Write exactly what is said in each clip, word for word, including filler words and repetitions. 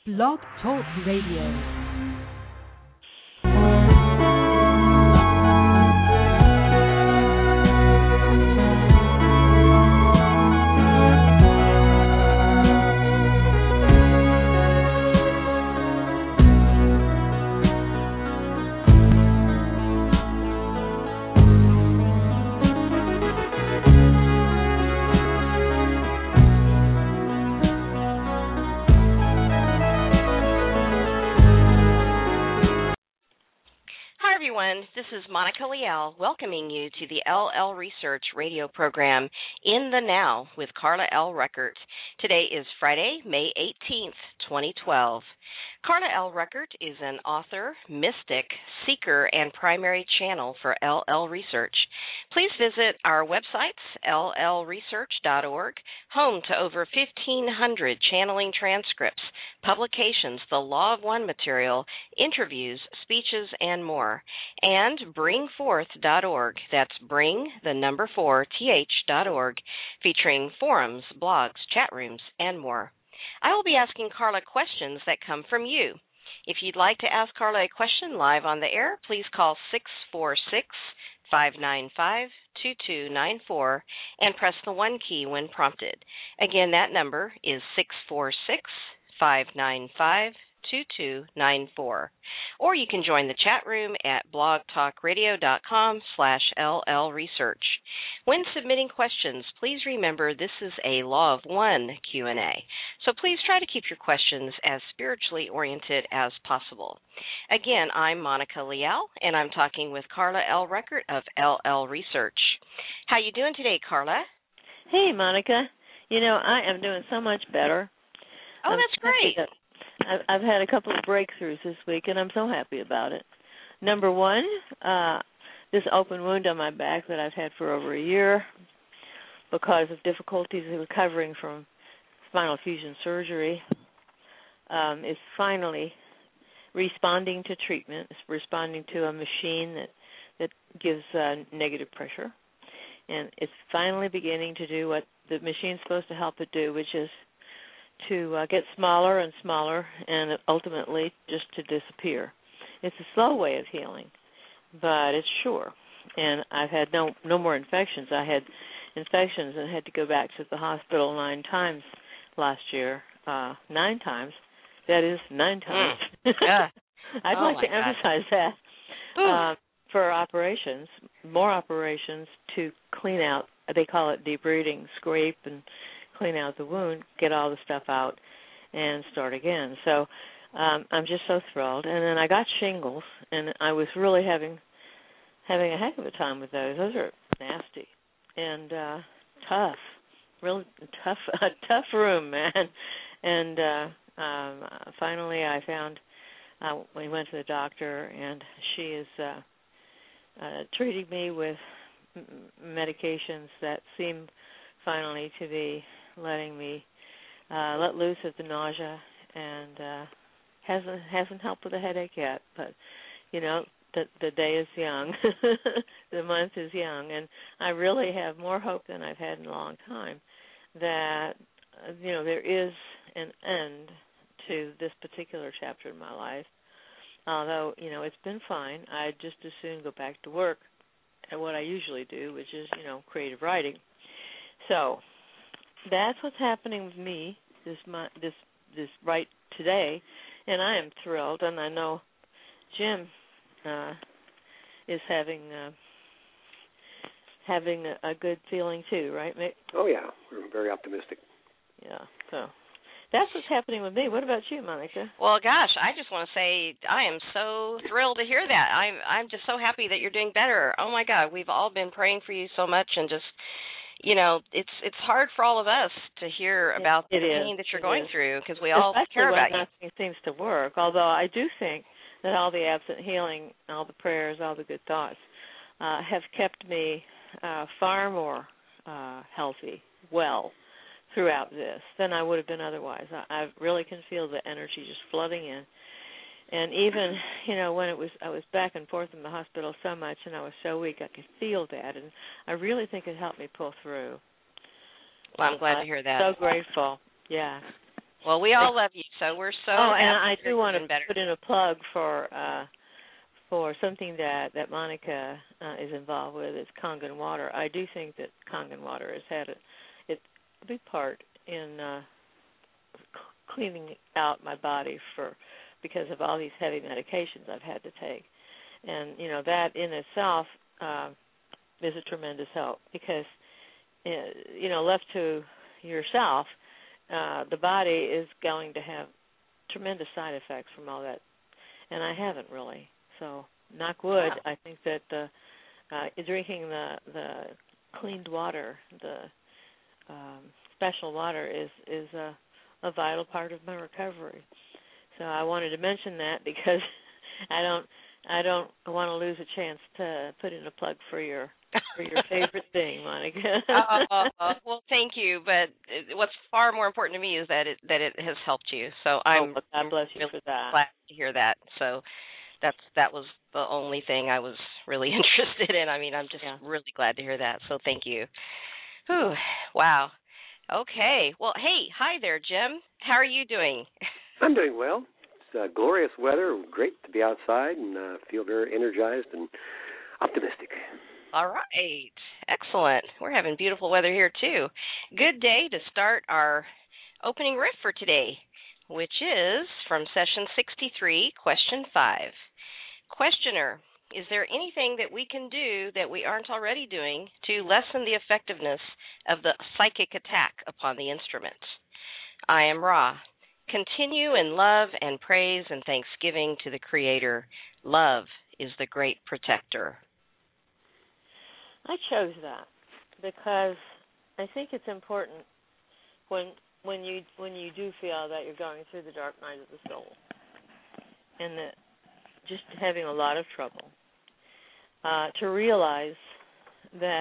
Blog Talk Radio. This is Monica Leal welcoming you to the L L Research radio program In the Now with Carla L. Ruckert. Today is Friday, May eighteenth, twenty twelve. Carla L. Ruckert is an author, mystic, seeker, and primary channel for L L Research. Please visit our websites, L L research dot org, home to over fifteen hundred channeling transcripts, publications, the Law of One material, interviews, speeches, and more, and bring forth dot org. That's bring, the number four, th dot org, featuring forums, blogs, chat rooms, and more. I will be asking Carla questions that come from you. If you'd like to ask Carla a question live on the air, please call six four six, five nine five, two two nine four and press the one key when prompted. Again, that number is six four six, five nine five, two two nine four. Or you can join the chat room at blogtalkradio.com slash llresearch. When submitting questions, please remember this is a Law of One Q and A, so please try to keep your questions as spiritually oriented as possible. Again, I'm Monica Leal, and I'm talking with Carla L. Ruckert of L L Research. How you doing today, Carla? Hey, Monica. You know, I am doing so much better. Oh, I'm that's great. I've, I've had a couple of breakthroughs this week, and I'm so happy about it. Number one, uh, this open wound on my back that I've had for over a year because of difficulties in recovering from spinal fusion surgery um, is finally responding to treatment. It's responding to a machine that, that gives uh, negative pressure. And it's finally beginning to do what the machine's supposed to help it do, which is to uh, get smaller and smaller and ultimately just to disappear. It's a slow way of healing, but it's sure. And I've had no no more infections. I had infections and had to go back to the hospital nine times last year. Uh, nine times. That is nine times. Mm. Yeah. I'd oh like to God. emphasize that. Uh, for operations, more operations to clean out, they call it debriding, scrape and clean out the wound, get all the stuff out, and start again. So um, I'm just so thrilled. And then I got shingles, and I was really having having a heck of a time with those. Those are nasty and uh, tough, real tough, a tough room, man. And uh, um, finally, I found uh, we went to the doctor, and she is uh, uh, treating me with m- medications that seem finally to be letting me uh, let loose at the nausea, and uh, hasn't hasn't helped with the headache yet. But you know, the the day is young, the month is young, and I really have more hope than I've had in a long time that uh, you know there is an end to this particular chapter in my life. Although you know it's been fine, I'd just as soon go back to work at what I usually do, which is you know creative writing. So that's what's happening with me this month, this this right today, and I am thrilled. And I know Jim uh, is having uh, having a, a good feeling too, right, Mick? Oh yeah, we're very optimistic. Yeah, so that's what's happening with me. What about you, Monica? Well, gosh, I just want to say I am so thrilled to hear that. I'm I'm just so happy that you're doing better. Oh my God, we've all been praying for you so much, and just. You know, it's it's hard for all of us to hear about it, the it pain is. that you're it going is. through because we all Especially care about when you. nothing seems to work. Although I do think that all the absent healing, all the prayers, all the good thoughts uh, have kept me uh, far more uh, healthy, well, throughout this than I would have been otherwise. I, I really can feel the energy just flooding in. And even, you know, when it was, I was back and forth in the hospital so much and I was so weak, I could feel that. And I really think it helped me pull through. Well, I'm glad to hear that. So grateful. Yeah. Well, we all love you, so we're so. Oh, and I do want to better. put in a plug for uh, for something that that Monica uh, is involved with. It's Kangen water. I do think that Kangen water has had a, it, a big part in uh, cleaning out my body for because of all these heavy medications I've had to take, and you know that in itself uh, is a tremendous help because uh, you know left to yourself. Uh, the body is going to have tremendous side effects from all that, and I haven't really. So, knock wood. Wow. I think that uh, uh, drinking the the cleaned water, the um, special water, is is a, a vital part of my recovery. So I wanted to mention that because I don't I don't want to lose a chance to put in a plug for your. For your favorite thing, Monica. uh, well, thank you. But what's far more important to me is that it that it has helped you. So I'm oh, God bless you really for that. glad to hear that. So that's that was the only thing I was really interested in. I mean, I'm just yeah. really glad to hear that. So thank you. Whew, wow. Okay. Well, hey, hi there, Jim. How are you doing? I'm doing well. It's uh, glorious weather. Great to be outside and uh, feel very energized and optimistic. All right. Excellent. We're having beautiful weather here, too. Good day to start our opening riff for today, which is from session sixty-three, question five. Questioner, is there anything that we can do that we aren't already doing to lessen the effectiveness of the psychic attack upon the instrument? I am Ra. Continue in love and praise and thanksgiving to the Creator. Love is the great protector. I chose that because I think it's important when when you when you do feel that you're going through the dark night of the soul and that just having a lot of trouble uh, to realize that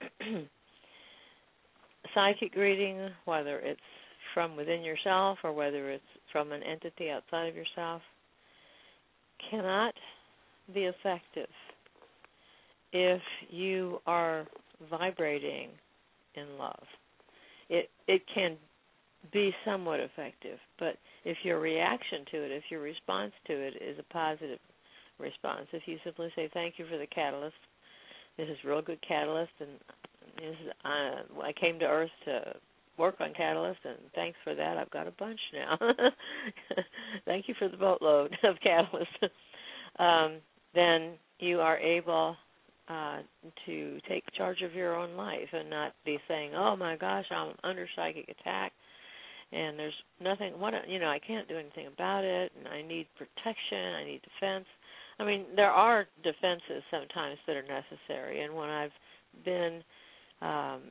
psychic reading, whether it's from within yourself or whether it's from an entity outside of yourself, cannot be effective if you are vibrating in love. It it can be somewhat effective, but if your reaction to it, if your response to it is a positive response, if you simply say, thank you for the catalyst, this is real good catalyst, and this is, uh, I came to Earth to work on catalyst, and thanks for that, I've got a bunch now. Thank you for the boatload of catalyst. um, then you are able Uh, to take charge of your own life and not be saying, "Oh my gosh, I'm under psychic attack, and there's nothing. What you know, I can't do anything about it, and I need protection. I need defense." I mean, there are defenses sometimes that are necessary, and when I've been um,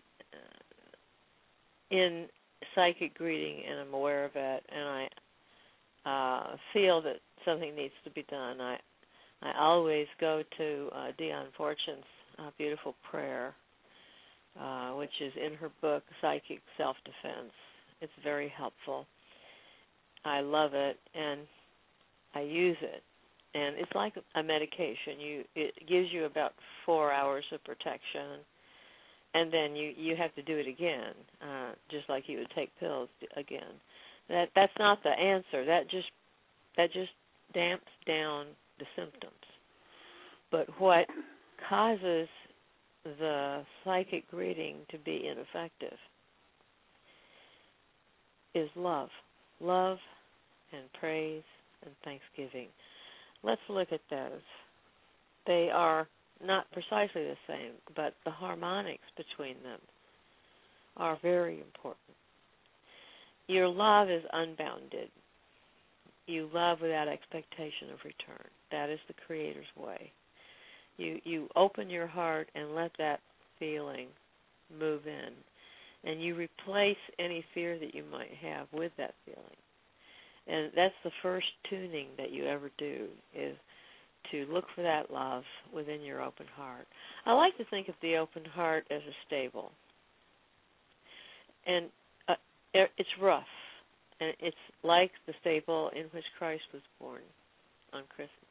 in psychic reading and I'm aware of it, and I uh, feel that something needs to be done, I. I always go to uh, Dion Fortune's uh, beautiful prayer, uh, which is in her book, Psychic Self-Defense. It's very helpful. I love it, and I use it. And it's like a medication. You It gives you about four hours of protection, and then you, you have to do it again, uh, just like you would take pills again. That That's not the answer. That just That just damps down the symptoms. But what causes the psychic reading to be ineffective is love. Love and praise and thanksgiving. Let's look at those. They are not precisely the same, but the harmonics between them are very important. Your love is unbounded. You love without expectation of return. That is the Creator's way. You you open your heart and let that feeling move in, and you replace any fear that you might have with that feeling. And that's the first tuning that you ever do, is to look for that love within your open heart. I like to think of the open heart as a stable. And uh, it's rough. And it's like the stable in which Christ was born on Christmas.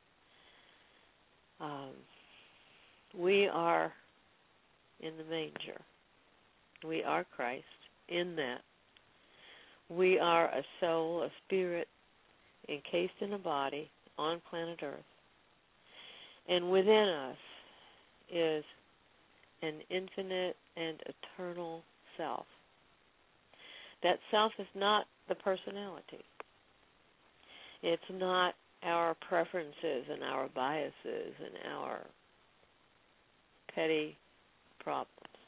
Um, we are in the manger. We are Christ in that we are a soul, a spirit, encased in a body on planet Earth. And within us is an infinite and eternal self. That self is not the personality. It's not our preferences and our biases and our petty problems.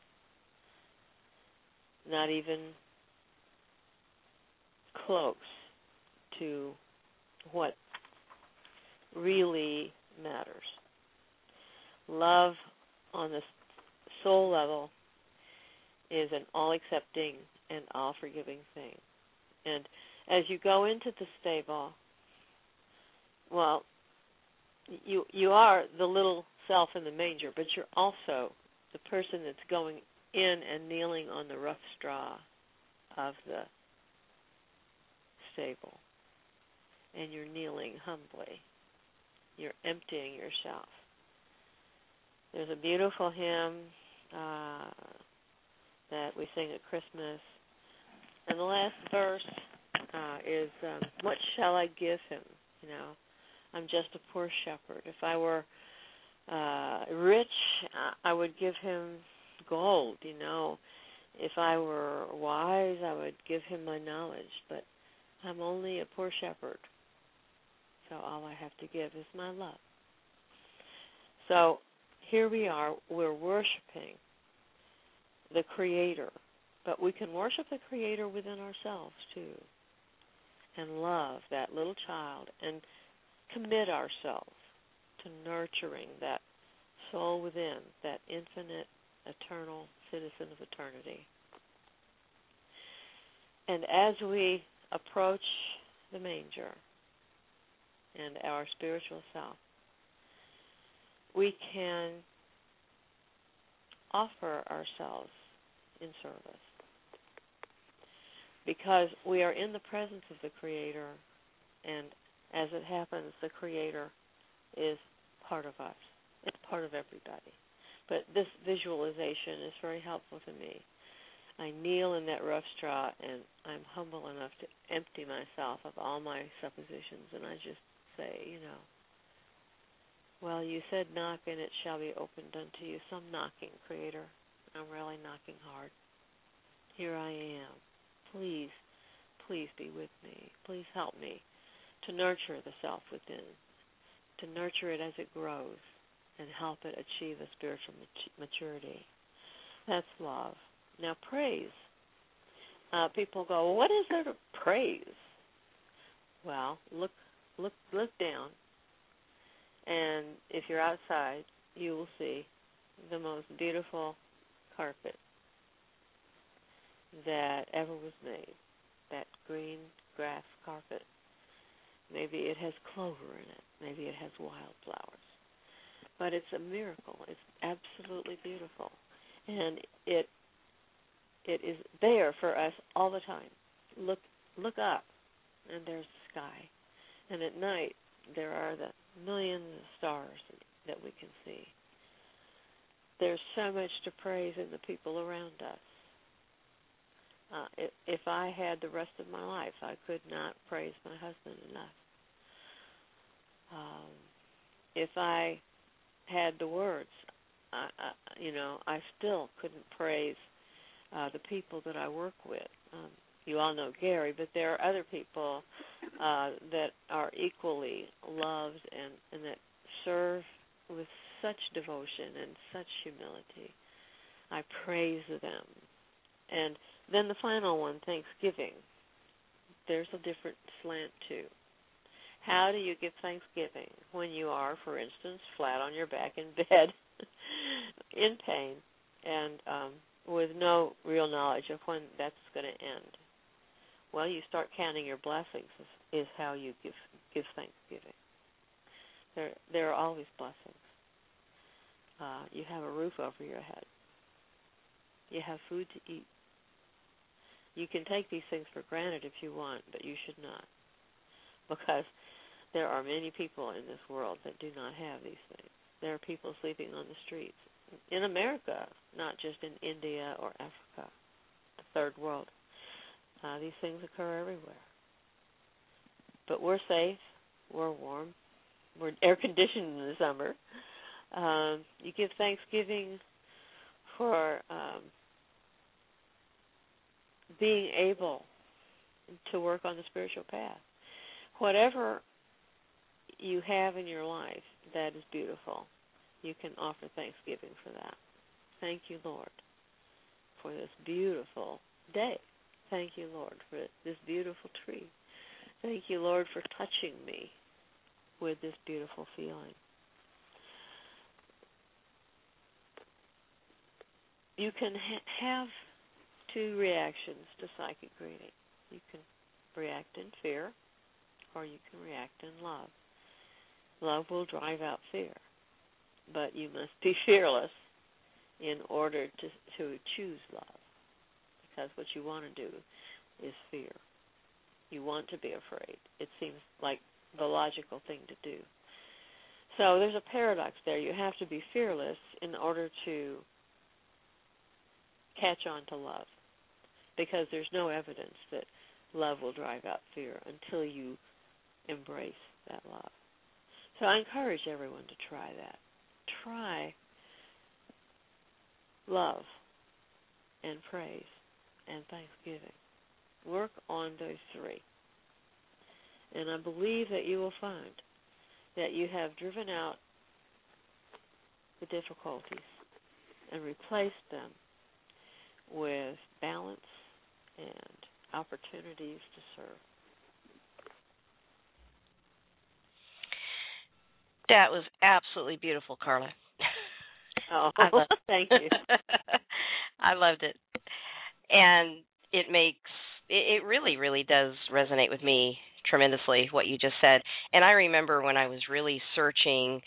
Not even close to what really matters. Love on the soul level is an all-accepting and all-forgiving thing. And as you go into the stable, well, you you are the little self in the manger, but you're also the person that's going in and kneeling on the rough straw of the stable. And you're kneeling humbly. You're emptying yourself. There's a beautiful hymn uh, that we sing at Christmas. And the last verse uh, is, um, what shall I give him? You know, I'm just a poor shepherd. If I were uh, rich, I would give him gold, you know. If I were wise, I would give him my knowledge. But I'm only a poor shepherd. So all I have to give is my love. So here we are, we're worshiping the Creator. But we can worship the Creator within ourselves, too, and love that little child and commit ourselves to nurturing that soul within, that infinite, eternal citizen of eternity. And as we approach the manger and our spiritual self, we can offer ourselves in service. Because we are in the presence of the Creator, and as it happens, the Creator is part of us. It's part of everybody. But this visualization is very helpful to me. I kneel in that rough straw, and I'm humble enough to empty myself of all my suppositions, and I just say, you know, well, you said knock, and it shall be opened unto you. So I'm knocking, Creator. I'm really knocking hard. Here I am. Please, please be with me. Please help me to nurture the self within, to nurture it as it grows, and help it achieve a spiritual maturity. That's love. Now, praise. Uh, people go, well, what is there to praise? Well, look, look, look down, and if you're outside, you will see the most beautiful carpet that ever was made, that green grass carpet. Maybe it has clover in it. Maybe it has wildflowers. But it's a miracle. It's absolutely beautiful. And it it is there for us all the time. Look look up, and there's the sky. And at night, there are the millions of stars that we can see. There's so much to praise in the people around us. Uh, if, if I had the rest of my life, I could not praise my husband enough. Um, if I had the words, I, I, you know, I still couldn't praise uh, the people that I work with. Um, you all know Gary, but there are other people uh, that are equally loved and, and that serve with such devotion and such humility. I praise them. And then the final one, Thanksgiving. There's a different slant, too. How do you give Thanksgiving when you are, for instance, flat on your back in bed, in pain, and um, with no real knowledge of when that's going to end? Well, you start counting your blessings is, is how you give give Thanksgiving. There, there are always blessings. Uh, you have a roof over your head. You have food to eat. You can take these things for granted if you want, but you should not, because there are many people in this world that do not have these things. There are people sleeping on the streets in America, not just in India or Africa, the third world. Uh, these things occur everywhere. But we're safe. We're warm. We're air-conditioned in the summer. Um, you give Thanksgiving for um, being able to work on the spiritual path. Whatever you have in your life that is beautiful, you can offer Thanksgiving for that. Thank you, Lord, for this beautiful day. Thank you, Lord, for this beautiful tree. Thank you, Lord, for touching me with this beautiful feeling. You can ha- have two reactions to psychic reading. You can react in fear, or you can react in love. Love will drive out fear, but you must be fearless in order to to choose love, because what you want to do is fear. You want to be afraid. It seems like the logical thing to do. So there's a paradox there. You have to be fearless in order to catch on to love, because there's no evidence that love will drive out fear until you embrace that love. So I encourage everyone to try that. Try love and praise and thanksgiving. Work on those three. And I believe that you will find that you have driven out the difficulties and replaced them with balance and opportunities to serve. That was absolutely beautiful, Carla. Oh, I love thank you. I loved it. And it makes, it, it really, really does resonate with me tremendously, what you just said. And I remember when I was really searching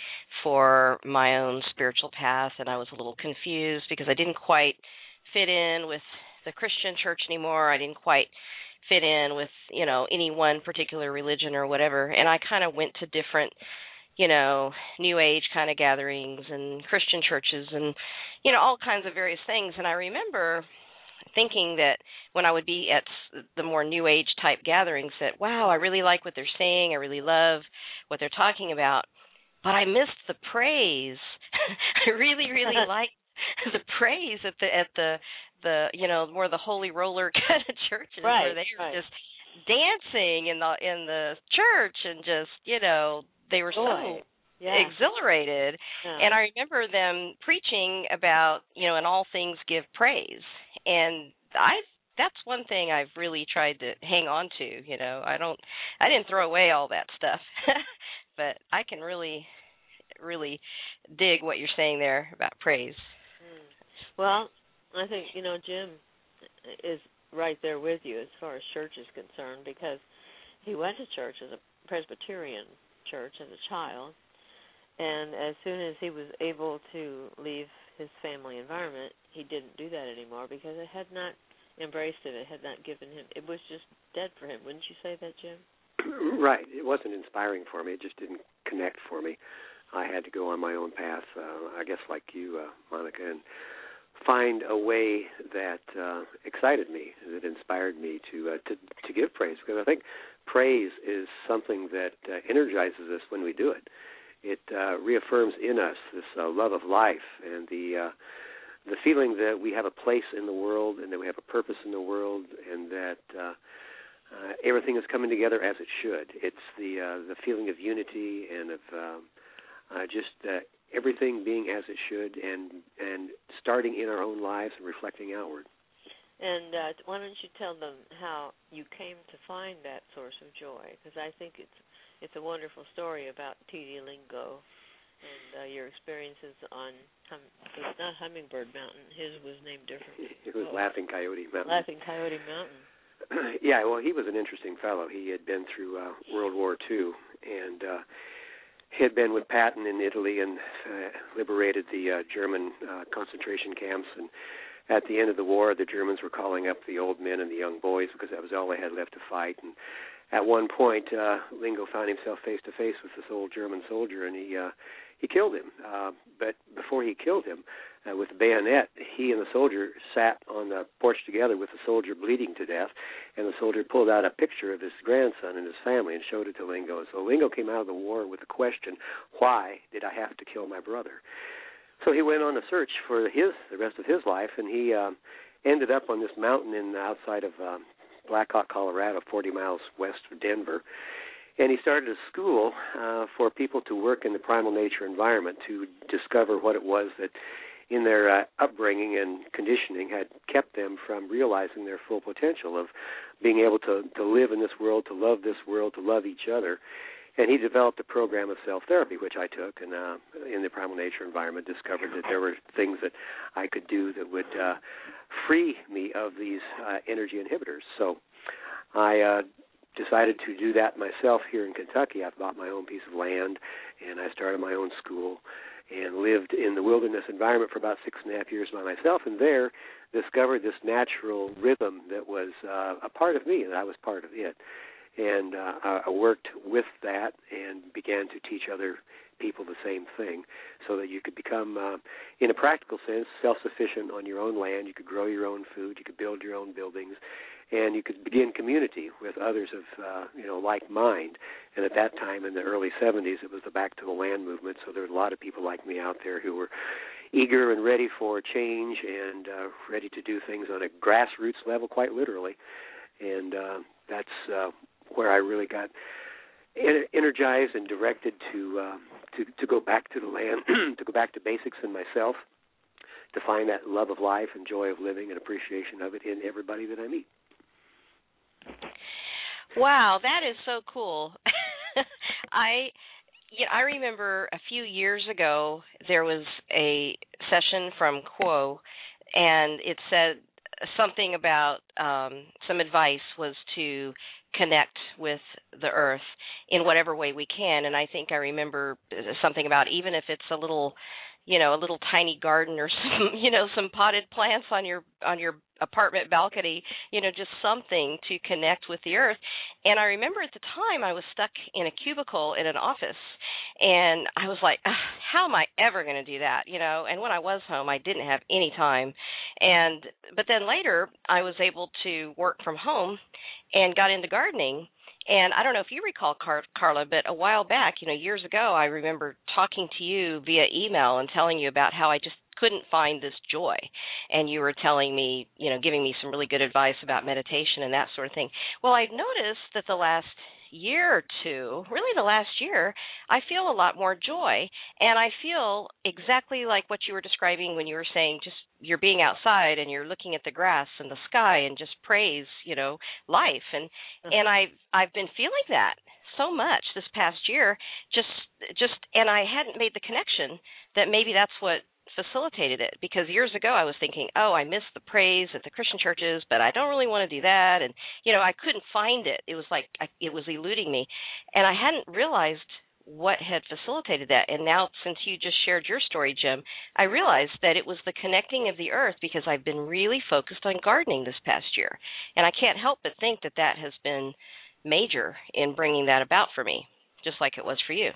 for my own spiritual path, and I was a little confused because I didn't quite fit in with the Christian church anymore. I didn't quite fit in with, you know, any one particular religion or whatever. And I kind of went to different, you know, New Age kind of gatherings and Christian churches and, you know, all kinds of various things. And I remember thinking that when I would be at the more New Age type gatherings that, wow, I really like what they're saying. I really love what they're talking about. But I missed the praise. I really, really liked the praise at the, at the, the, you know, more the holy roller kind of churches, right, where they were right. just dancing in the, in the church and just, you know, they were Boy. so yeah. exhilarated. Yeah. And I remember them preaching about, you know, in all things give praise. And I that's one thing I've really tried to hang on to, you know. I don't I didn't throw away all that stuff. But I can really really dig what you're saying there about praise. Mm. Well, I think, you know, Jim is right there with you as far as church is concerned, because he went to church as a Presbyterian church as a child, and as soon as he was able to leave his family environment, he didn't do that anymore because it had not embraced it. It had not given him, it was just dead for him. Wouldn't you say that, Jim? Right. It wasn't inspiring for me. It just didn't connect for me. I had to go on my own path, uh, I guess like you, uh, Monica, and find a way that uh, excited me, that inspired me to, uh, to to give praise. Because I think praise is something that uh, energizes us when we do it. It uh, reaffirms in us this uh, love of life and the uh, the feeling that we have a place in the world and that we have a purpose in the world, and that uh, uh, everything is coming together as it should. It's the uh, the feeling of unity and of um, uh, just uh, everything being as it should, and and starting in our own lives and reflecting outward. And uh, why don't you tell them how you came to find that source of joy? Because I think it's it's a wonderful story about T D Lingo and uh, your experiences on, hum, it's not Hummingbird Mountain. His was named differently. It was oh. Laughing Coyote Mountain. Laughing Coyote Mountain. Yeah, well, he was an interesting fellow. He had been through uh, World War Two, and uh, he had been with Patton in Italy and uh, liberated the uh, German uh, concentration camps. And at the end of the war, the Germans were calling up the old men and the young boys because that was all they had left to fight. And at one point, uh, Lingo found himself face to face with this old German soldier, and he uh, he killed him. Uh, but before he killed him, uh, with the bayonet. He and the soldier sat on the porch together with the soldier bleeding to death, and the soldier pulled out a picture of his grandson and his family and showed it to Lingo. So Lingo came out of the war with the question, why did I have to kill my brother? So he went on a search for his the rest of his life, and he um, ended up on this mountain in outside of um, Black Hawk, Colorado, forty miles west of Denver. And he started a school uh, for people to work in the primal nature environment to discover what it was that in their uh, upbringing and conditioning had kept them from realizing their full potential of being able to, to live in this world, to love this world, to love each other. And he developed a program of self-therapy, which I took, and uh, in the primal nature environment discovered that there were things that I could do that would uh, free me of these uh, energy inhibitors. So I uh, decided to do that myself here in Kentucky. I bought my own piece of land, and I started my own school and lived in the wilderness environment for about six and a half years by myself, and there discovered this natural rhythm that was uh, a part of me, and I was part of it. And uh, I worked with that and began to teach other people the same thing so that you could become, uh, in a practical sense, self-sufficient on your own land. You could grow your own food. You could build your own buildings. And you could begin community with others of, uh, you know, like mind. And at that time, in the early seventies, it was the Back to the Land movement, so there were a lot of people like me out there who were eager and ready for change and uh, ready to do things on a grassroots level, quite literally. And uh, that's uh, where I really got energized and directed to, uh, to to go back to the land, to go back to basics in myself, to find that love of life and joy of living and appreciation of it in everybody that I meet. Wow, that is so cool. I yeah, I remember a few years ago there was a session from Quo, and it said something about um, some advice was to connect with the earth in whatever way we can. And I think I remember something about even if it's a little, you know, a little tiny garden or some, you know, some potted plants on your on your apartment balcony, you know, just something to connect with the earth. And I remember at the time I was stuck in a cubicle in an office, and I was like, how am I ever going to do that, you know? And when I was home, I didn't have any time. And but then later I was able to work from home and got into gardening. And I don't know if you recall, Car- Carla, but a while back, you know, years ago, I remember talking to you via email and telling you about how I just couldn't find this joy. And you were telling me, you know, giving me some really good advice about meditation and that sort of thing. Well, I noticed that the last year or two, really the last year, I feel a lot more joy. And I feel exactly like what you were describing when you were saying just you're being outside and you're looking at the grass and the sky and just praise, you know, life. And mm-hmm. and I've I've been feeling that so much this past year, just just and I hadn't made the connection that maybe that's what facilitated it, because years ago I was thinking, oh, I miss the praise at the Christian churches, but I don't really want to do that, and you know, I couldn't find it. It was like I, it was eluding me, and I hadn't realized what had facilitated that. And now, since you just shared your story, Jim, I realized that it was the connecting of the earth, because I've been really focused on gardening this past year, and I can't help but think that that has been major in bringing that about for me, just like it was for you.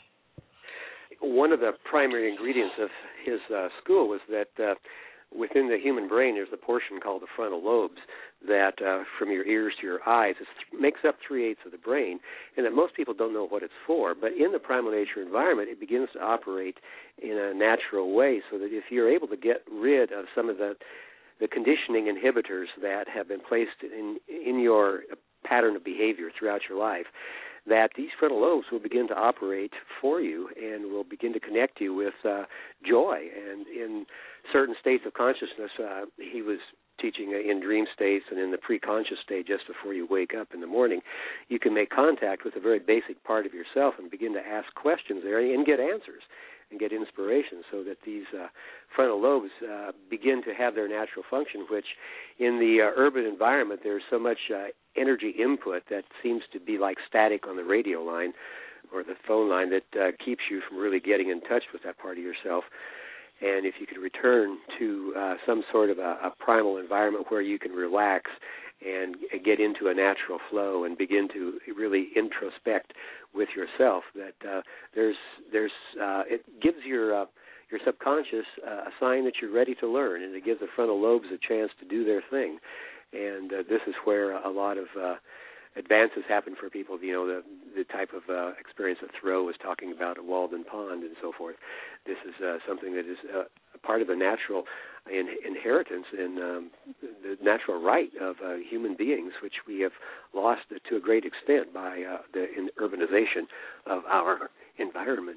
One of the primary ingredients of his uh, school was that uh, within the human brain there's a portion called the frontal lobes that uh, from your ears to your eyes it makes up three-eighths of the brain, and that most people don't know what it's for. But in the primal nature environment, it begins to operate in a natural way, so that if you're able to get rid of some of the, the conditioning inhibitors that have been placed in, in your pattern of behavior throughout your life, that these frontal lobes will begin to operate for you and will begin to connect you with uh, joy. And in certain states of consciousness, uh, he was teaching uh, in dream states and in the pre-conscious state just before you wake up in the morning, you can make contact with a very basic part of yourself and begin to ask questions there and get answers and get inspiration, so that these uh, frontal lobes uh, begin to have their natural function, which in the uh, urban environment there's so much uh, energy input that seems to be like static on the radio line or the phone line that uh, keeps you from really getting in touch with that part of yourself. And if you could return to uh, some sort of a, a primal environment where you can relax and get into a natural flow and begin to really introspect with yourself, that uh, there's there's uh, it gives your uh, your subconscious uh, a sign that you're ready to learn, and it gives the frontal lobes a chance to do their thing. And uh, this is where a lot of uh, advances happen for people. You know, the the type of uh, experience that Thoreau was talking about at Walden Pond and so forth. This is uh, something that is uh, a part of the natural in, inheritance and um, the natural right of uh, human beings, which we have lost to a great extent by uh, the in urbanization of our environment.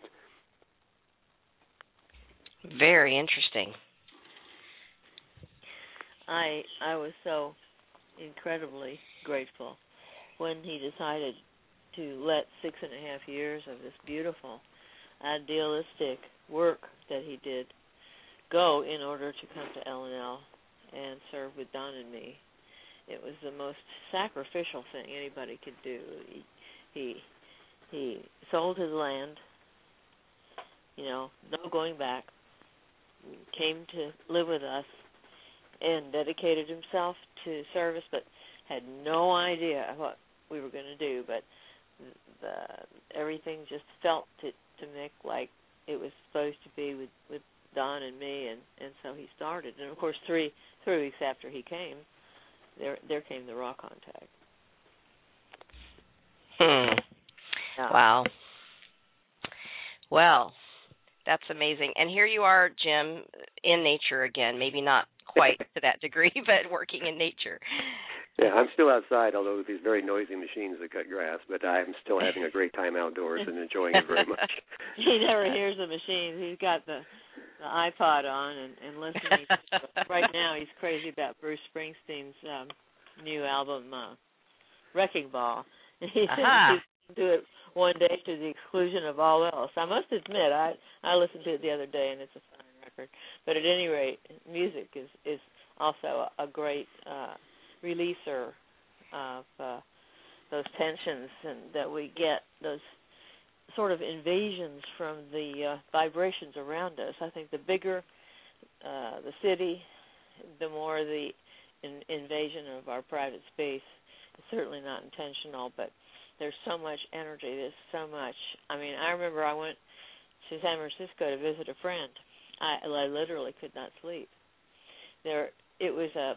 Very interesting. I I was so incredibly grateful when he decided to let six and a half years of this beautiful, idealistic work that he did go in order to come to L and L and serve with Don and me. It was the most sacrificial thing anybody could do. He he, he sold his land, you know, no going back, came to live with us, and dedicated himself to service, but had no idea what we were going to do. But the, everything just felt to, to Mick like it was supposed to be with, with Don and me, and, and so he started. And, of course, three three weeks after he came, there there came the raw contact. Hmm. Yeah. Wow. Well, that's amazing. And here you are, Jim, in nature again. Maybe not quite to that degree, but working in nature. Yeah, I'm still outside, although with these very noisy machines that cut grass, but I'm still having a great time outdoors and enjoying it very much. He never hears the machines. He's got the, the iPod on and, and listening. Right now he's crazy about Bruce Springsteen's um, new album, uh, Wrecking Ball. And he uh-huh. said he's do it one day to the exclusion of all else. I must admit, I, I listened to it the other day, and it's a fine record. But at any rate, music is, is also a, a great uh, releaser of uh, those tensions and that we get, those sort of invasions from the uh, vibrations around us. I think the bigger uh, the city, the more the in- invasion of our private space. It's certainly not intentional, but there's so much energy. There's so much. I mean, I remember I went to San Francisco to visit a friend. I, I literally could not sleep. There, it was a,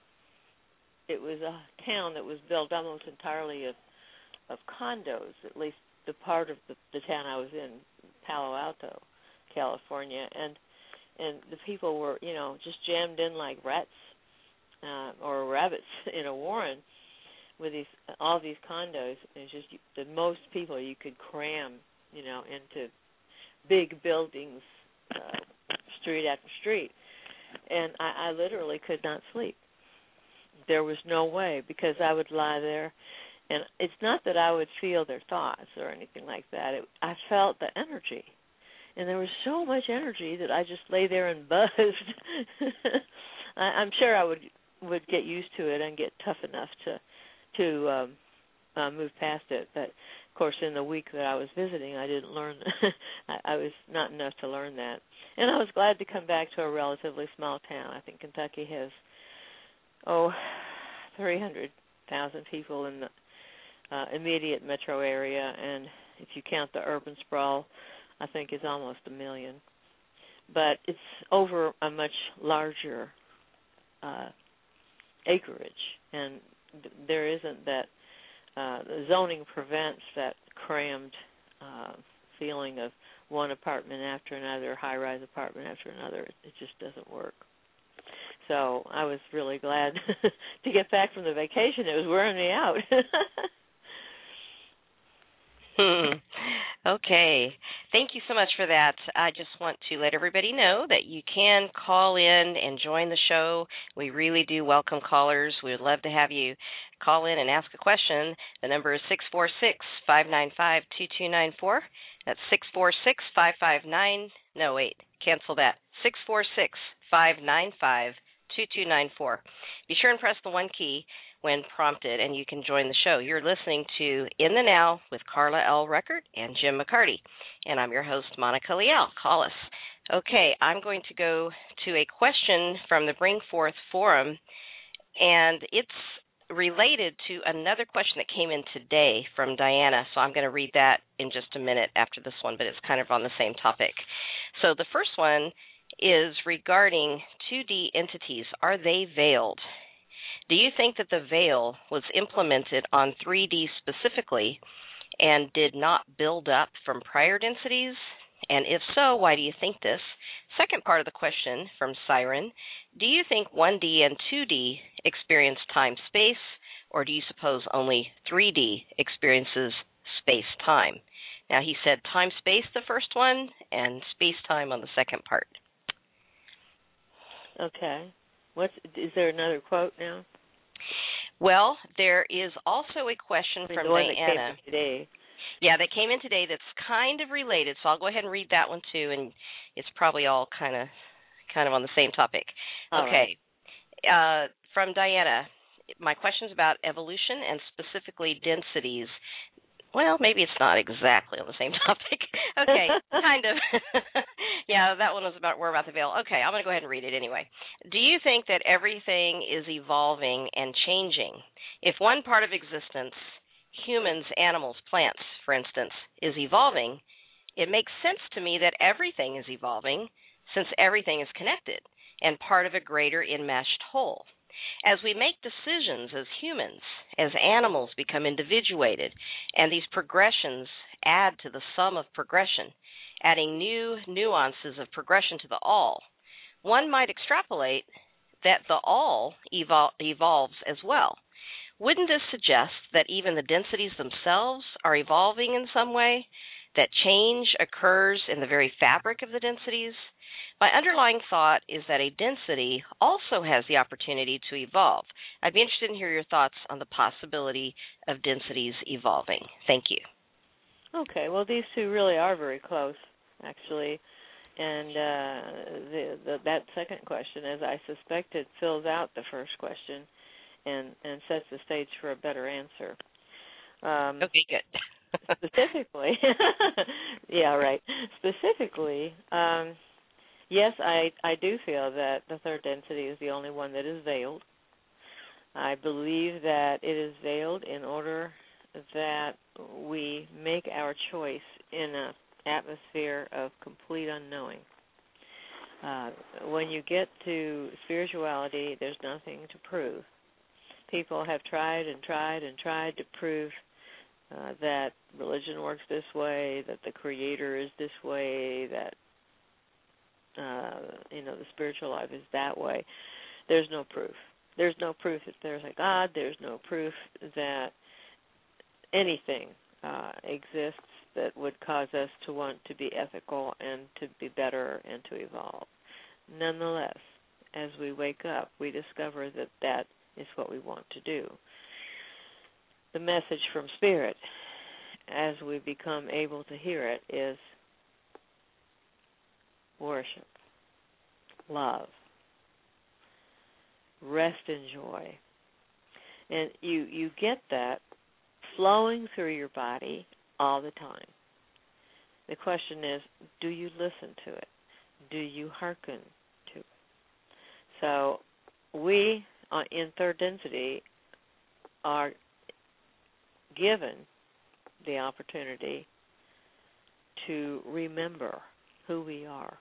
it was a town that was built almost entirely of, of condos. At least the part of the, the town I was in, Palo Alto, California, and and the people were, you know, just jammed in like rats uh, or rabbits in a warren with these all these condos. It's just the most people you could cram, you know, into big buildings, uh, street after street, and I, I literally could not sleep. There was no way, because I would lie there, and it's not that I would feel their thoughts or anything like that. It, I felt the energy, and there was so much energy that I just lay there and buzzed. I, I'm sure I would would get used to it and get tough enough to to um, uh, move past it. But of course, in the week that I was visiting, I didn't learn. I, I was not enough to learn that, and I was glad to come back to a relatively small town. I think Kentucky has oh three hundred thousand people in the uh, immediate metro area, and if you count the urban sprawl, I think it's almost a million. But it's over a much larger uh, acreage, and th- there isn't that, uh, the zoning prevents that crammed uh, feeling of one apartment after another, high-rise apartment after another. It, it just doesn't work. So I was really glad to get back from the vacation. It was wearing me out. Hmm. Okay. Thank you so much for that. I just want to let everybody know that you can call in and join the show. We really do welcome callers. We would love to have you call in and ask a question. The number is six four six, five nine five, two two nine four. That's six four six, five five nine. No, wait. Cancel that. six four six, five nine five, two two nine four. Be sure and press the one key when prompted, and you can join the show. You're listening to In the Now with Carla L. Record and Jim McCarty, and I'm your host, Monica Leal. Call us. Okay, I'm going to go to a question from the Bring Forth Forum, and it's related to another question that came in today from Diana. So I'm going to read that in just a minute after this one, but it's kind of on the same topic. So the first one is regarding two D entities. Are they veiled? Do you think that the veil was implemented on three D specifically and did not build up from prior densities? And if so, why do you think this? Second part of the question from Siren, do you think one D and two D experience time-space, or do you suppose only three D experiences space-time? Now, he said time-space the first one and space-time on the second part. Okay. What's, is there another quote now? Well, there is also a question I mean, from the one Diana. That came in today. Yeah, that came in today that's kind of related, so I'll go ahead and read that one too, and it's probably all kind of kind of on the same topic. All okay. Right. Uh, from Diana, my question's about evolution and specifically densities. Well, maybe it's not exactly on the same topic. Okay, kind of. Yeah, that one was about we're about the veil. Okay, I'm going to go ahead and read it anyway. Do you think that everything is evolving and changing? If one part of existence, humans, animals, plants, for instance, is evolving, it makes sense to me that everything is evolving since everything is connected and part of a greater enmeshed whole. As we make decisions as humans, as animals become individuated, and these progressions add to the sum of progression, adding new nuances of progression to the all, one might extrapolate that the all evol- evolves as well. Wouldn't this suggest that even the densities themselves are evolving in some way, that change occurs in the very fabric of the densities? My underlying thought is that a density also has the opportunity to evolve. I'd be interested in hearing your thoughts on the possibility of densities evolving. Thank you. Okay, well, these two really are very close, actually. And uh, the, the, that second question, as I suspected, fills out the first question and, and sets the stage for a better answer. Um, okay, good. specifically, yeah, right. Specifically, um, yes, I, I do feel that the third density is the only one that is veiled. I believe that it is veiled in order that we make our choice in an atmosphere of complete unknowing. Uh, when you get to spirituality, there's nothing to prove. People have tried and tried and tried to prove uh, that religion works this way, that the Creator is this way, that uh, you know the spiritual life is that way. There's no proof. There's no proof that there's a God. There's no proof that anything uh, exists that would cause us to want to be ethical and to be better and to evolve. Nonetheless, as we wake up, we discover that that is what we want to do. The message from Spirit, as we become able to hear it, is worship, love, rest in joy. And you, you get that flowing through your body all the time. The question is, do you listen to it? Do you hearken to it? So we, uh, in third density, are given the opportunity to remember who we are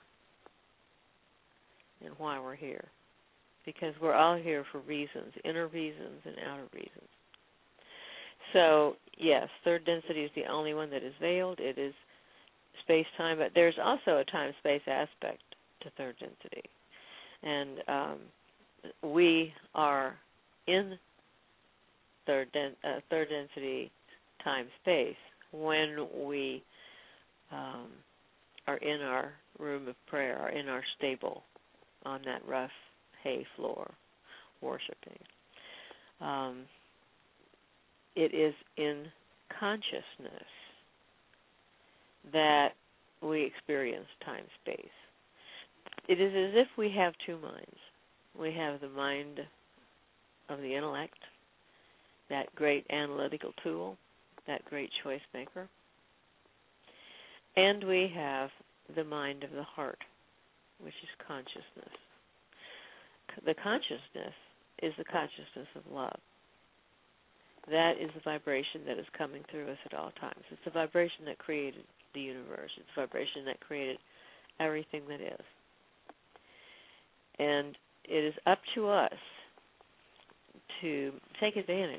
and why we're here. Because we're all here for reasons, inner reasons and outer reasons. So, yes, third density is the only one that is veiled. It is space-time, but there's also a time-space aspect to third density. And um, we are in third, den- uh, third density time-space when we um, are in our room of prayer, or in our stable on that rough hay floor, worshiping. Um, it is in consciousness that we experience time-space. It is as if we have two minds. We have the mind of the intellect, that great analytical tool, that great choice maker, and we have the mind of the heart, which is consciousness. The consciousness is the consciousness of love. that is the vibration that is coming through us at all times. It's the vibration that created the universe. It's the vibration that created everything that is. And it is up to us to take advantage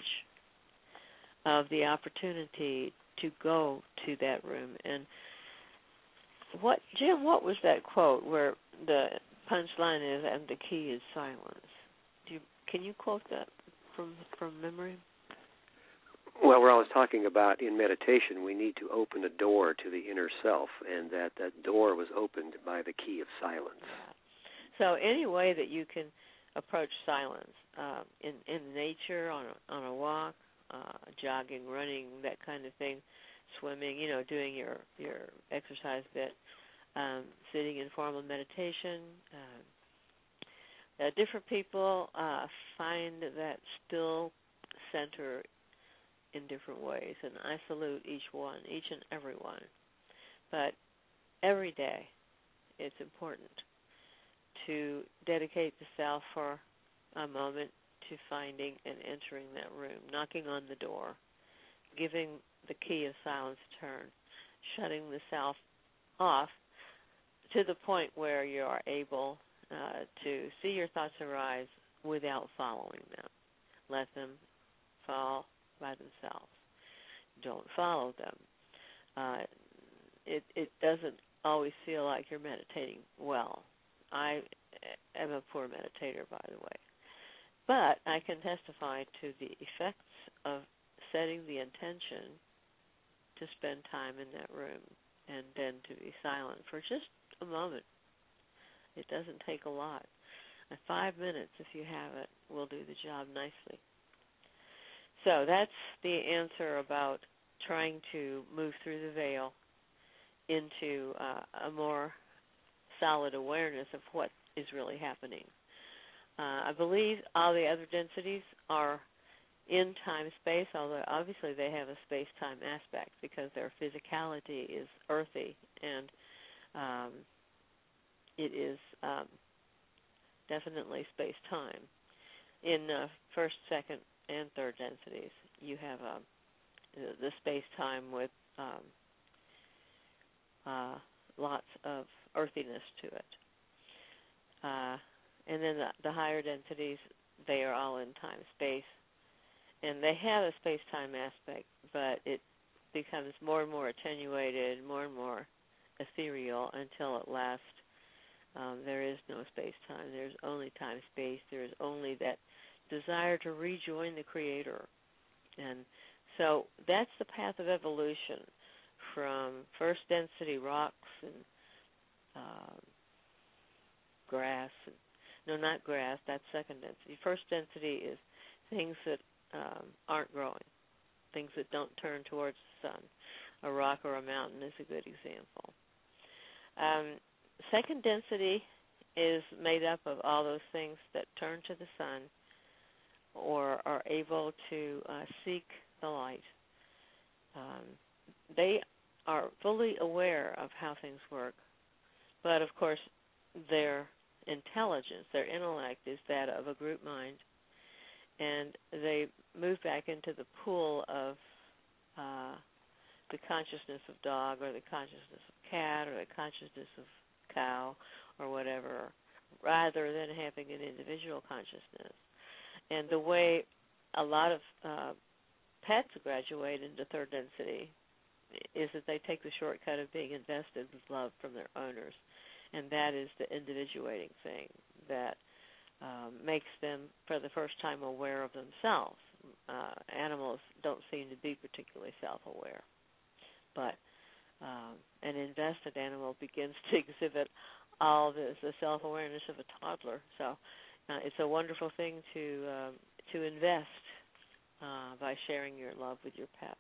of the opportunity to go to that room. And what, Jim, what was that quote where the punchline is, and the key is silence? Do you, can you quote that from from memory? Well, we're always talking about in meditation we need to open a door to the inner self, and that that door was opened by the key of silence. Yeah. So any way that you can approach silence, uh, in, in nature, on a, on a walk, uh, jogging, running, that kind of thing, swimming, you know, doing your, your exercise bit, um, sitting in formal meditation. Uh, uh, different people uh, find that still center in different ways, and I salute each one, each and every one. But every day it's important to dedicate the self for a moment to finding and entering that room, knocking on the door, giving the key of silence a turn, shutting the self off to the point where you are able uh, to see your thoughts arise without following them. Let them fall by themselves. Don't follow them. Uh, it, it doesn't always feel like you're meditating well. I am a poor meditator, by the way. But I can testify to the effects of setting the intention to spend time in that room and then to be silent for just a moment. It doesn't take a lot. And five minutes, if you have it, will do the job nicely. So that's the answer about trying to move through the veil into uh, a more solid awareness of what is really happening. Uh, I believe all the other densities are in time-space, although obviously they have a space-time aspect because their physicality is earthy, and um, it is um, definitely space-time. In uh, first, second, and third densities, you have um, the space-time with um, uh, lots of earthiness to it. Uh, and then the, the higher densities, they are all in time-space. And they have a space-time aspect, but it becomes more and more attenuated, more and more ethereal until at last um, there is no space-time. There's only time-space. There's only that desire to rejoin the Creator. And so that's the path of evolution from first density rocks and uh, grass. And, no, not grass, that's second density. First density is things that um, aren't growing, things that don't turn towards the sun. A rock or a mountain is a good example. Um, second density is made up of all those things that turn to the sun or are able to uh, seek the light. Um, they are fully aware of how things work, but of course their intelligence, their intellect is that of a group mind, and they move back into the pool of uh, the consciousness of dog or the consciousness of cat or the consciousness of cow or whatever, rather than having an individual consciousness. And the way a lot of uh, pets graduate into third density is that they take the shortcut of being invested with love from their owners, and that is the individuating thing that um, makes them, for the first time, aware of themselves. Uh, animals don't seem to be particularly self-aware, but um, an invested animal begins to exhibit all this, the self-awareness of a toddler. So uh, it's a wonderful thing to um, to invest uh, by sharing your love with your pets.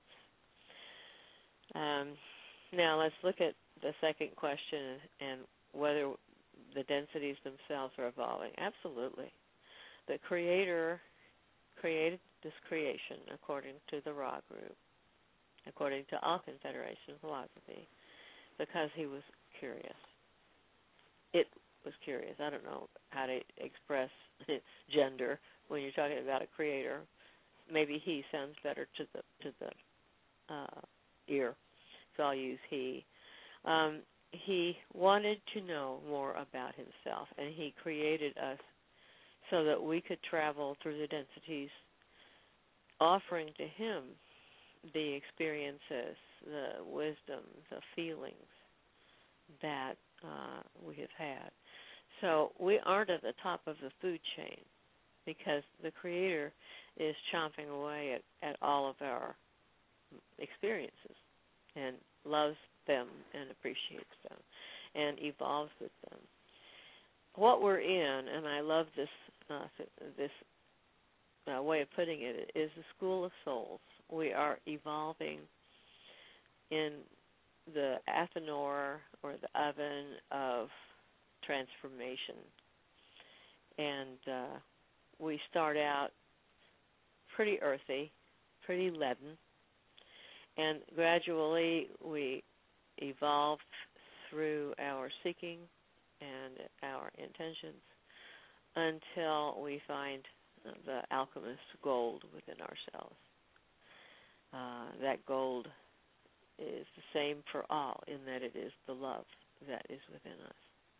Um, now let's look at the second question and whether the densities themselves are evolving. Absolutely. The Creator created this creation according to the Ra group, according to all Confederation philosophy, because he was curious. It was curious. I don't know how to express gender when you're talking about a creator. maybe he sounds better to the to the uh, ear, so I'll use he. Um, he wanted to know more about himself, and he created us so that we could travel through the densities, offering to him the experiences, the wisdom, the feelings that uh, we have had. So we aren't at the top of the food chain because the Creator is chomping away at, at all of our experiences and loves them and appreciates them and evolves with them. What we're in, and I love this uh, this uh, way of putting it, is the school of souls. We are evolving in the athanor or the oven of transformation, and uh, we start out pretty earthy, pretty leaden, and gradually we evolve through our seeking and our intentions until we find the alchemist gold within ourselves. Uh, that gold is the same for all in that it is the love that is within us.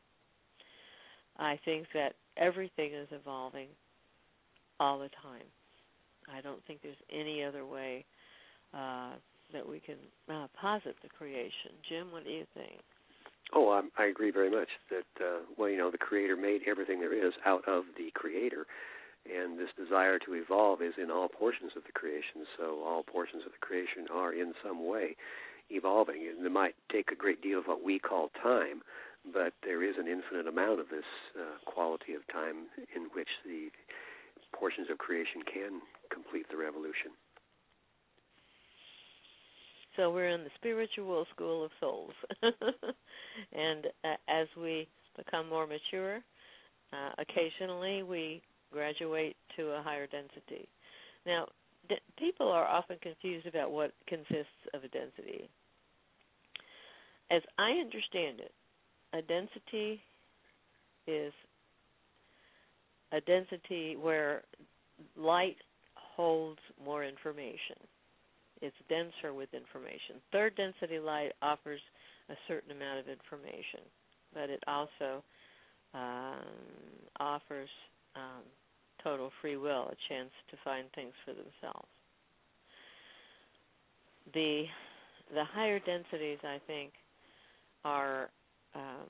I think that everything is evolving all the time. I don't think there's any other way uh, that we can uh, posit the creation. Jim, what do you think? Oh, I, I agree very much that, uh, well, you know, the Creator made everything there is out of the Creator, and this desire to evolve is in all portions of the creation, so all portions of the creation are in some way evolving. And it might take a great deal of what we call time, but there is an infinite amount of this uh, quality of time in which the portions of creation can complete the revolution. So we're in the spiritual school of souls. And uh, as we become more mature, uh, occasionally we graduate to a higher density. Now, d- people are often confused about what consists of a density. As I understand it, a density is a density where light holds more information. It's denser with information. Third density light offers a certain amount of information, but it also um, offers um, total free will, a chance to find things for themselves. The the higher densities, I think, are um,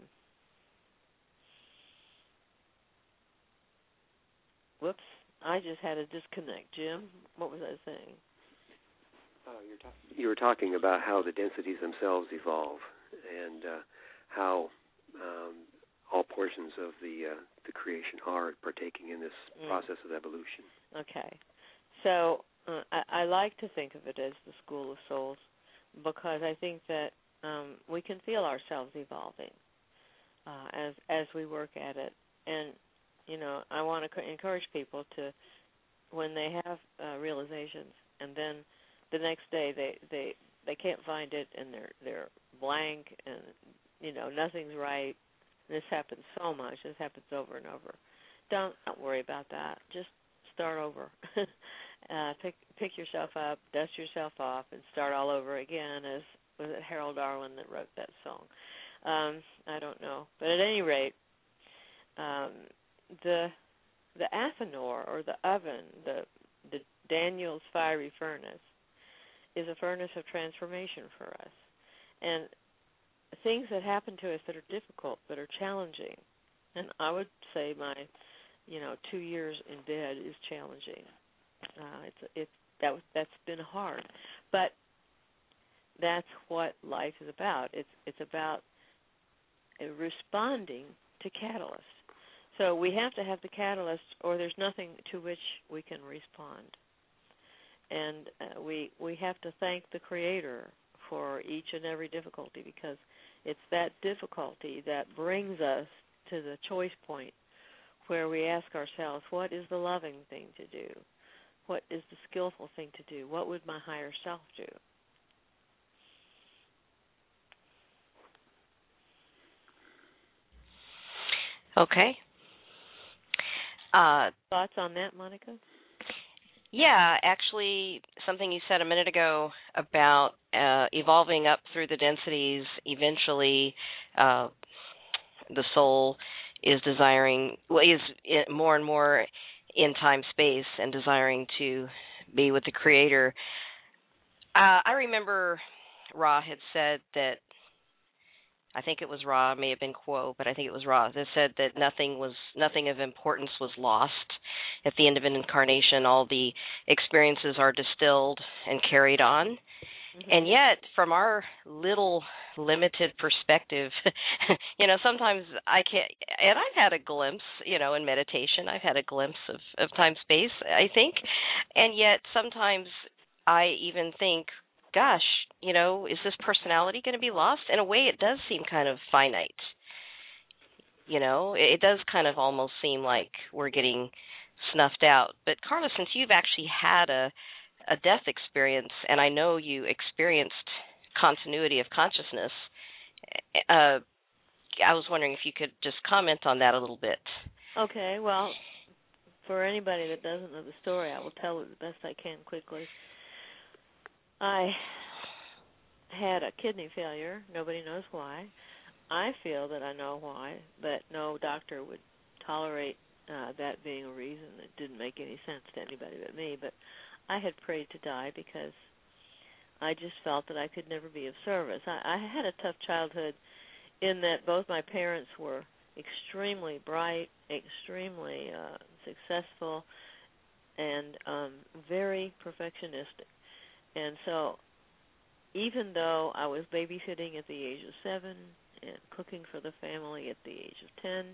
whoops, I just had a disconnect. Jim, what was I saying? Uh, you're talk- you were talking about how the densities themselves evolve and uh, how um, all portions of the uh, the creation are partaking in this mm. process of evolution. Okay. So uh, I, I like to think of it as the school of souls because I think that um, we can feel ourselves evolving uh, as as we work at it. And, you know, I want to encourage people to, when they have uh, realizations and then the next day they, they they can't find it and they're they're blank and you know nothing's right. This happens so much. This happens over and over. Don't, don't worry about that. Just start over. uh, pick pick yourself up, dust yourself off, and start all over again. As was it Harold Darwin that wrote that song? Um, I don't know, but at any rate, um, the the athanor or the oven, the the Daniel's fiery furnace, is a furnace of transformation for us. And things that happen to us that are difficult, that are challenging, and I would say my, you know, two years in bed is challenging. Uh, it's it's that that's been hard, but that's what life is about. It's it's about uh, responding to catalyst. So we have to have the catalyst, or there's nothing to which we can respond. And uh, we we have to thank the Creator for each and every difficulty because it's that difficulty that brings us to the choice point where we ask ourselves, what is the loving thing to do? What is the skillful thing to do? What would my higher self do? Okay. Uh, Thoughts on that, Monica? Yeah, actually, something you said a minute ago about uh, evolving up through the densities, eventually uh, the soul is desiring, well, is more and more in time space and desiring to be with the Creator. Uh, I remember Ra had said that, I think it was Ra, it may have been Quo, but I think it was Ra that said that nothing was nothing of importance was lost at the end of an incarnation. All the experiences are distilled and carried on. Mm-hmm. And yet, from our little limited perspective, you know, sometimes I can't, and I've had a glimpse, you know, in meditation, I've had a glimpse of, of time space, I think, and yet sometimes I even think, gosh, you know, is this personality going to be lost? In a way, it does seem kind of finite. You know, it does kind of almost seem like we're getting snuffed out. But Carla, since you've actually had a, a death experience, and I know you experienced continuity of consciousness, uh, I was wondering if you could just comment on that a little bit. Okay, well, for anybody that doesn't know the story, I will tell it the best I can quickly. I had a kidney failure. Nobody knows why. I feel that I know why, but no doctor would tolerate uh, that being a reason. It didn't make any sense to anybody but me. But I had prayed to die because I just felt that I could never be of service. I, I had a tough childhood in that both my parents were extremely bright, extremely uh, successful, and um, very perfectionistic. And so even though I was babysitting at the age of seven and cooking for the family at the age of ten,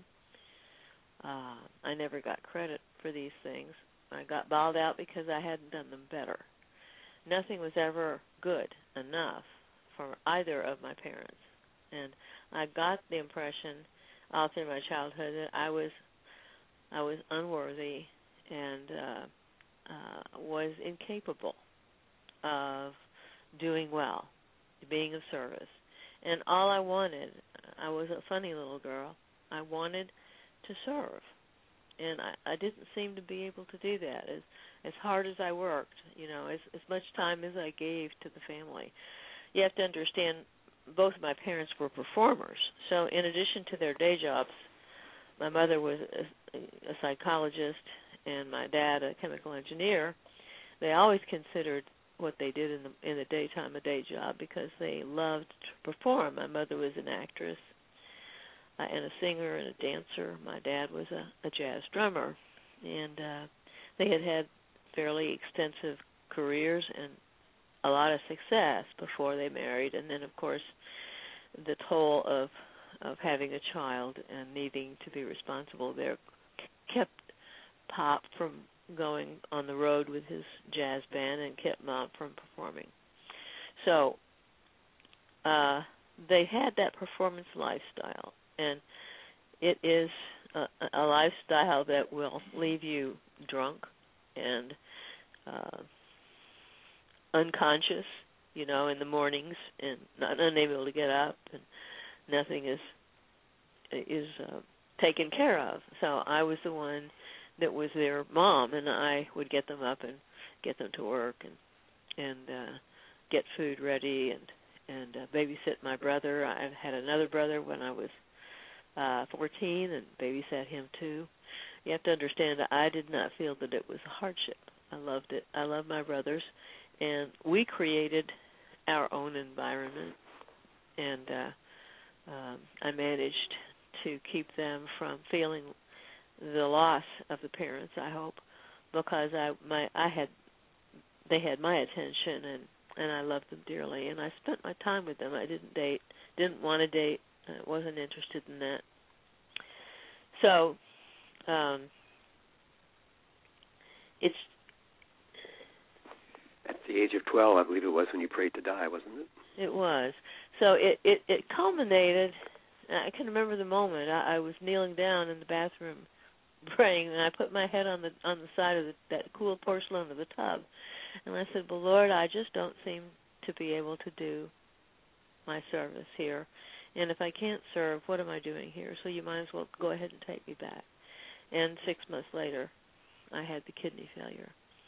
uh, I never got credit for these things. I got bawled out because I hadn't done them better. Nothing was ever good enough for either of my parents. And I got the impression all through my childhood that I was I was unworthy and uh, uh, was incapable of doing well, being of service. And all I wanted, I was a funny little girl, I wanted to serve. And I, I didn't seem to be able to do that. As as hard as I worked, you know, as, as much time as I gave to the family. You have to understand, both of my parents were performers. So in addition to their day jobs, my mother was a, a psychologist and my dad a chemical engineer. They always considered what they did in the in the daytime a day job because they loved to perform. My mother was an actress uh, and a singer and a dancer. My dad was a, a jazz drummer, and uh, they had had fairly extensive careers and a lot of success before they married. And then, of course, the toll of of having a child and needing to be responsible there kept Pop from going on the road with his jazz band and kept Mom from performing. So uh, they had that performance lifestyle, and it is a, a lifestyle that will leave you drunk and uh, unconscious, you know, in the mornings and not unable to get up, and nothing is is uh, taken care of. So I was the one that was their mom, and I would get them up and get them to work and and uh, get food ready and and uh, babysit my brother. I had another brother when I was uh, fourteen and babysat him too. You have to understand that I did not feel that it was a hardship. I loved it. I loved my brothers, and we created our own environment, and uh, um, I managed to keep them from feeling the loss of the parents, I hope, because I my I had they had my attention and, and I loved them dearly, and I spent my time with them. I didn't date, didn't want to date, I wasn't interested in that. So um, it's at the age of twelve, I believe it was, when you prayed to die, wasn't it? It was. So it it, it culminated. I can remember the moment. I, I was kneeling down in the bathroom praying, and I put my head on the on the side of the, that cool porcelain of the tub, and I said, "Well, Lord, I just don't seem to be able to do my service here, and if I can't serve, what am I doing here? So you might as well go ahead and take me back." And six months later, I had the kidney failure.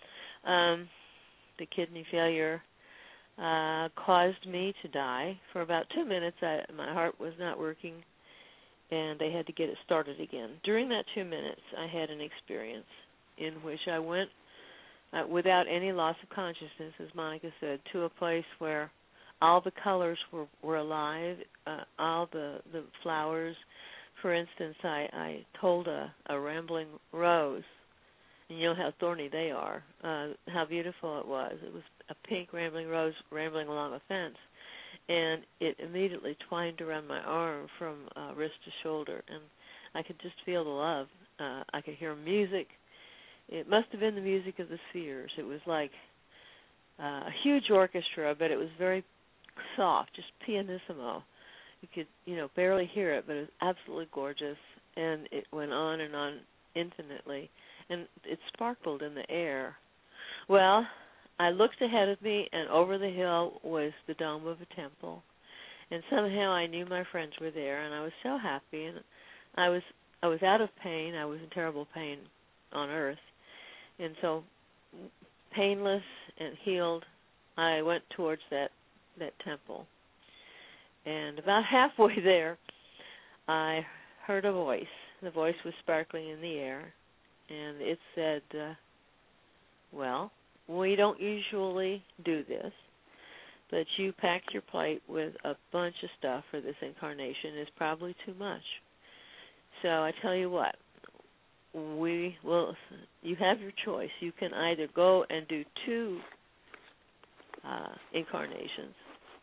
Um, the kidney failure uh, caused me to die. For about two minutes, I, my heart was not working, and they had to get it started again. During that two minutes, I had an experience in which I went, uh, without any loss of consciousness, as Monica said, to a place where all the colors were, were alive, uh, all the, the flowers. For instance, I, I told a, a rambling rose, and you know how thorny they are, uh, how beautiful it was. It was a pink rambling rose rambling along a fence, and it immediately twined around my arm from uh, wrist to shoulder, and I could just feel the love. Uh, I could hear music. It must have been the music of the spheres. It was like uh, a huge orchestra, but it was very soft, just pianissimo. You could, you know, barely hear it, but it was absolutely gorgeous, and it went on and on infinitely, and it sparkled in the air. Well, I looked ahead of me, and over the hill was the dome of a temple, and somehow I knew my friends were there, and I was so happy, and I was I was out of pain. I was in terrible pain on earth, and so painless and healed, I went towards that that temple. And about halfway there, I heard a voice. The voice was sparkling in the air, and it said, uh, well, we don't usually do this, but you packed your plate with a bunch of stuff for this incarnation. It's probably too much. So I tell you what, we will. You have your choice. You can either go and do two uh, incarnations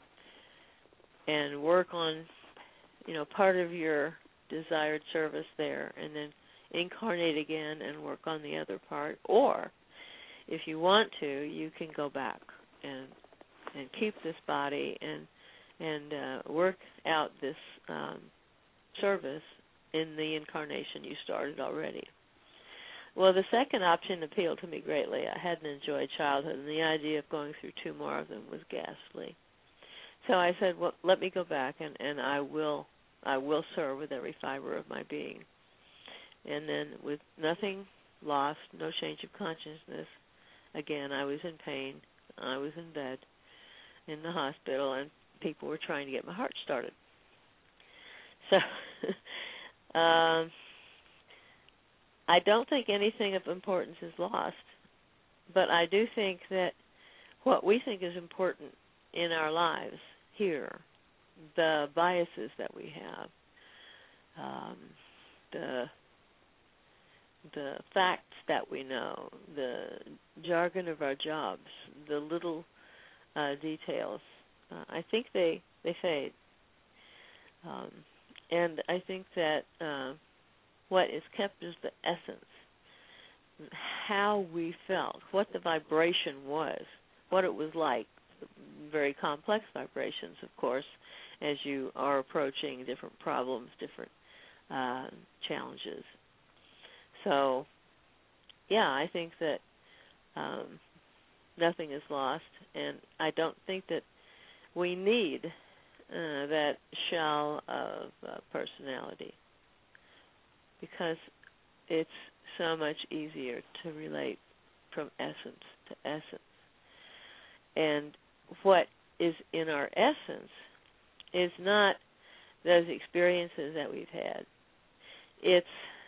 and work on, you know, part of your desired service there, and then incarnate again and work on the other part. Or, if you want to, you can go back and and keep this body and and uh, work out this um, service in the incarnation you started already. Well, the second option appealed to me greatly. I hadn't enjoyed childhood, and the idea of going through two more of them was ghastly. So I said, well, let me go back, and, and I will I will serve with every fiber of my being. And then with nothing lost, no change of consciousness, again, I was in pain. I was in bed in the hospital, and people were trying to get my heart started. So um, I don't think anything of importance is lost, but I do think that what we think is important in our lives here, the biases that we have, um, the the facts that we know, the jargon of our jobs, the little uh, details, uh, I think they, they fade. Um, and I think that uh, what is kept is the essence, how we felt, what the vibration was, what it was like. Very complex vibrations, of course, as you are approaching different problems, different uh, challenges. So, yeah, I think that um, nothing is lost, and I don't think that we need uh, that shell of uh, personality, because it's so much easier to relate from essence to essence. And what is in our essence is not those experiences that we've had. It's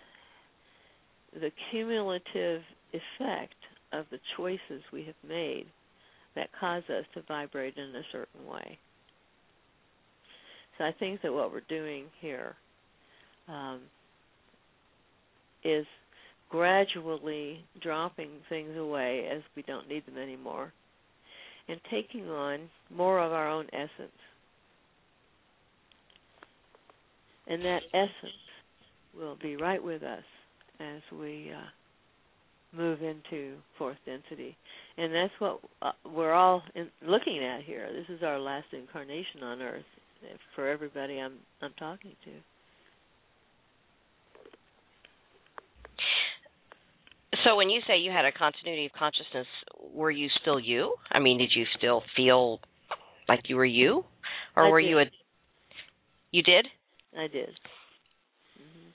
the cumulative effect of the choices we have made that cause us to vibrate in a certain way. So I think that what we're doing here um, is gradually dropping things away as we don't need them anymore, and taking on more of our own essence. And that essence will be right with us as we uh, move into fourth density. And that's what uh, we're all in, looking at here. This is our last incarnation on Earth for everybody I'm I'm talking to. So when you say you had a continuity of consciousness, were you still you? I mean, did you still feel like you were you? Or I were did. you a... You did? I did.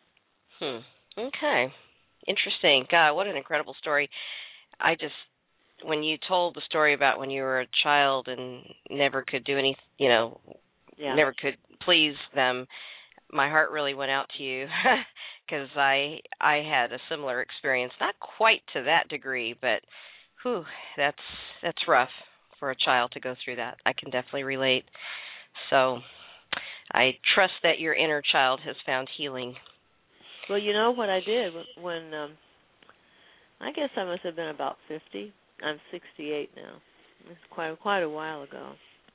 Mm-hmm. Hmm. Okay. Interesting. God, what an incredible story. I just when you told the story about when you were a child and never could do any, you know, yeah. never could please them, my heart really went out to you because I I had a similar experience, not quite to that degree, but whew, that's that's rough for a child to go through that. I can definitely relate. So I trust that your inner child has found healing. Well, you know what I did when, um, I guess I must have been about fifty. I'm sixty-eight now. It's quite quite a while ago.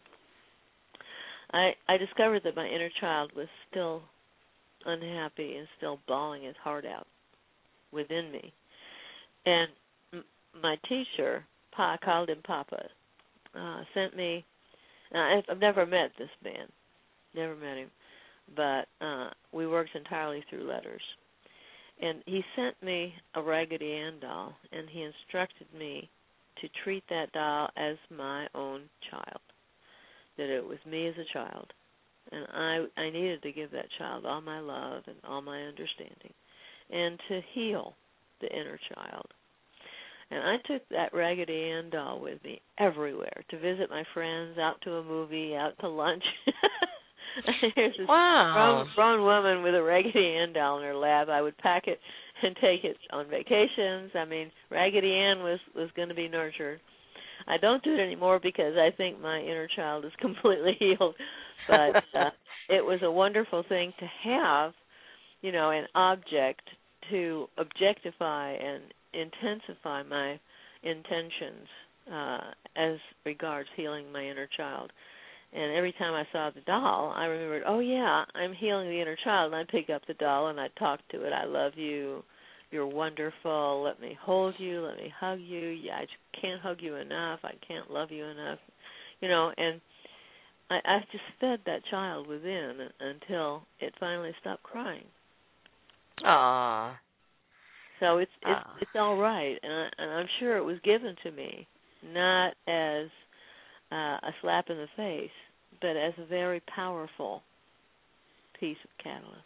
I I discovered that my inner child was still unhappy and still bawling his heart out within me. And m- my teacher, Pa, I called him Papa, uh, sent me. Uh, I've, I've never met this man, never met him, but uh, we worked entirely through letters. And he sent me a Raggedy Ann doll, and he instructed me to treat that doll as my own child, that it was me as a child. And I I needed to give that child all my love and all my understanding, and to heal the inner child. And I took that Raggedy Ann doll with me everywhere, to visit my friends, out to a movie, out to lunch. Here's this wow. grown, grown woman with a Raggedy Ann doll in her lap. I would pack it and take it on vacations. I mean, Raggedy Ann was, was going to be nurtured. I don't do it anymore because I think my inner child is completely healed. But uh, it was a wonderful thing to have, you know, an object to objectify and intensify my intentions uh, as regards healing my inner child. And every time I saw the doll, I remembered, oh, yeah, I'm healing the inner child. And I'd pick up the doll and I'd talk to it. I love you. You're wonderful. Let me hold you. Let me hug you. Yeah, I can't hug you enough. I can't love you enough. You know, and I, I just fed that child within until it finally stopped crying. Aww. So it's it's Aww. it's all right, and, I, and I'm sure it was given to me not as uh, a slap in the face, but as a very powerful piece of catalyst.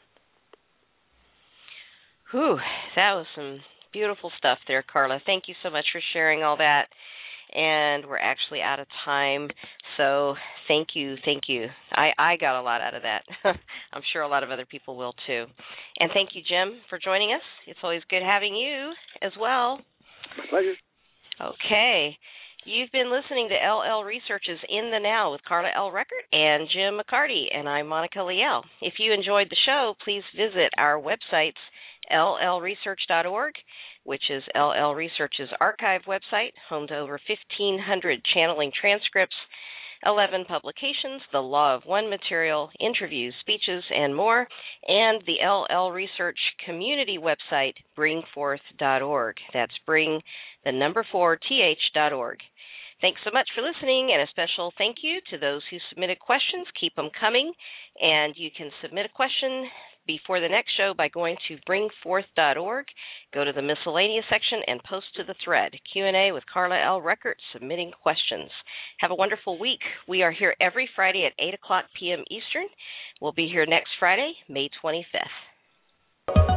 Whew, that was some beautiful stuff there, Carla. Thank you so much for sharing all that. And we're actually out of time, so thank you, thank you. I, I got a lot out of that. I'm sure a lot of other people will too. And thank you, Jim, for joining us. It's always good having you as well. My pleasure. Okay. You've been listening to L L Research's In the Now with Carla L. Record and Jim McCarty, and I'm Monica Liel. If you enjoyed the show, please visit our websites, L L research dot org, which is L L Research's archive website, home to over fifteen hundred channeling transcripts, eleven publications, the Law of One material, interviews, speeches, and more, and the L L Research community website, bring forth dot org. That's bring, the number four, th dot org. Thanks so much for listening, and a special thank you to those who submitted questions. Keep them coming, and you can submit a question before the next show by going to bring forth dot org, go to the miscellaneous section, and post to the thread, Q and A with Carla L. Record, submitting questions. Have a wonderful week. We are here every Friday at eight o'clock p.m. Eastern. We'll be here next Friday, May twenty-fifth.